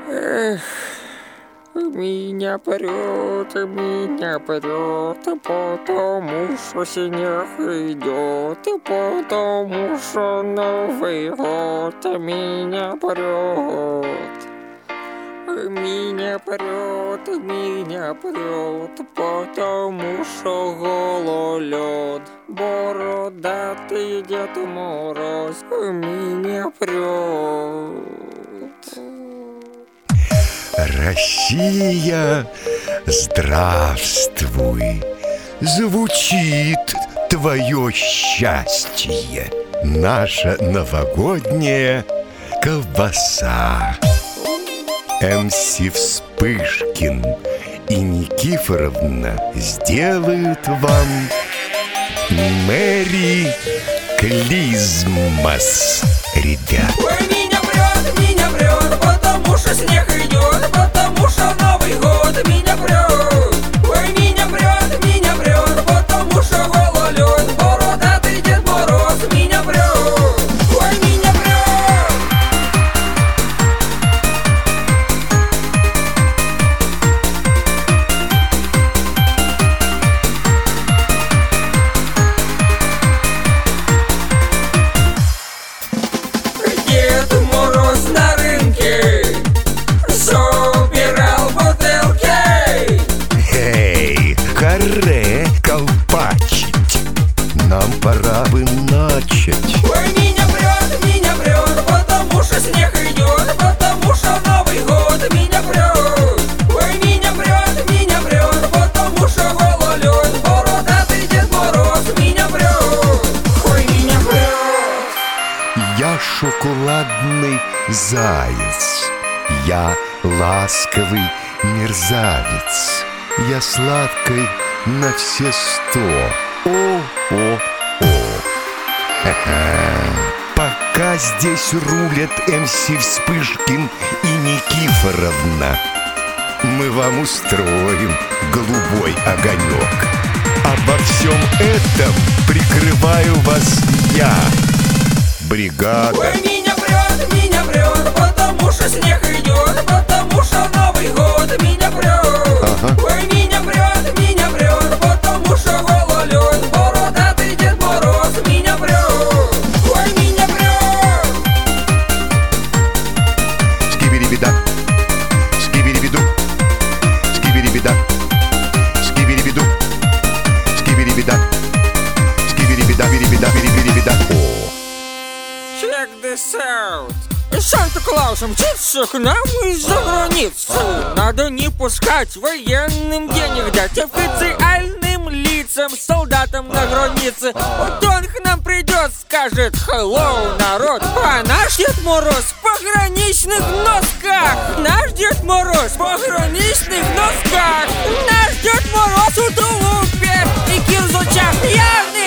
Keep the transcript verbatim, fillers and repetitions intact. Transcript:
Эх, меня прет, меня прет, потому что снег идет, потому что Новый год меня прет. Меня прет, меня прет, потому что гололед. Бородатый Дед Мороз меня прет. Россия, здравствуй! Звучит твое счастье, наша новогодняя колбаса. эм си Вспышкин и Никифоровна сделают вам Мэри Клизмас, ребят. Ой, меня прет, меня прет, потому что снег идет, потому что Новый год меня прет. Ой, меня прет, меня прет, потому что гололед, бородатый Дед Мороз меня прет. Ой, меня прет. Дед Мороз на рынке собирал бутылки. Эй, харе колпачить, нам пора бы начать. Ой, меня прет, меня прет, потому что снег идет, потому что Новый год меня прет. Ой, меня прет, меня прет, потому что гололед, бородатый Дед Мороз меня прет. Ой, меня прет. Я шоколадный заяц, я ласковый мерзавец, я сладкой на все сто. О-о-о. Ха-ха. Пока здесь рулят эм си Вспышкин и Никифоровна, мы вам устроим голубой огонек. Обо всем этом прикрываю вас я, бригада. Ой, меня прет, меня прет, потому что снег идет, потому что Новый год меня прет. Ага. Ой, меня прет, меня прет, потому что гололед, бородатый Дед Мороз меня прет. Ой, меня прет. Скибиди-бида, скибиди-биду, скибиди-бида, скибиди-биду, скибиди-бида, скибиди-бида, биди-бида, биди-бида. О! Check this out. Санта-Клаус мчится к нам из-за границы. Надо не пускать военным денег дать, официальным лицам, солдатам на границе. Вот он к нам придет, скажет hello, народ. А наш Дед Мороз в пограничных носках. Наш Дед Мороз в пограничных носках. Наш Дед Мороз в тулупе и кирзачах. Явно